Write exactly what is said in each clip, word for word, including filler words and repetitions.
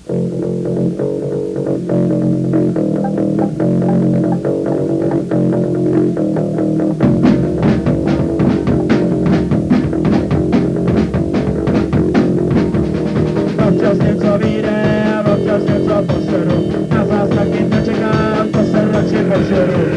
Občas něco vyjde a občas něco poseru, na zázraky nečekám, to se radši požeru.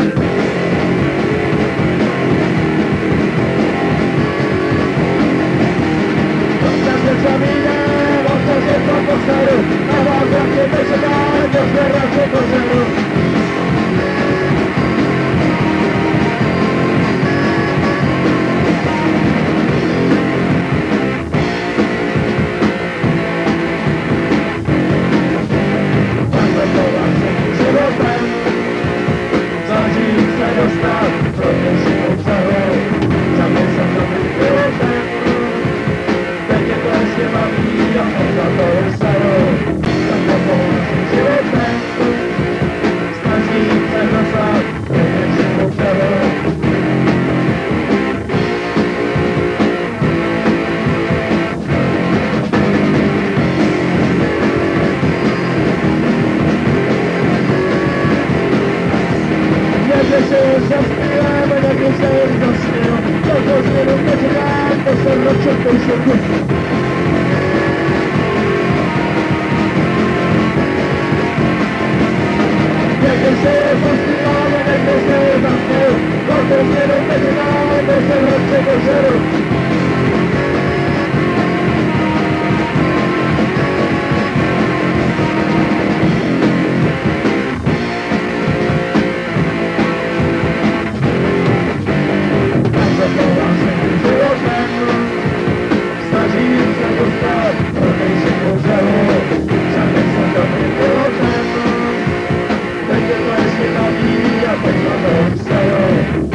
Občas něco vyjde, občas něco poseru, na zázraky nečekám, to se radši požeru.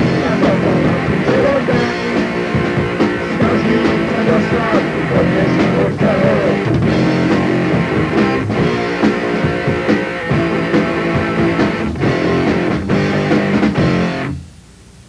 Yes.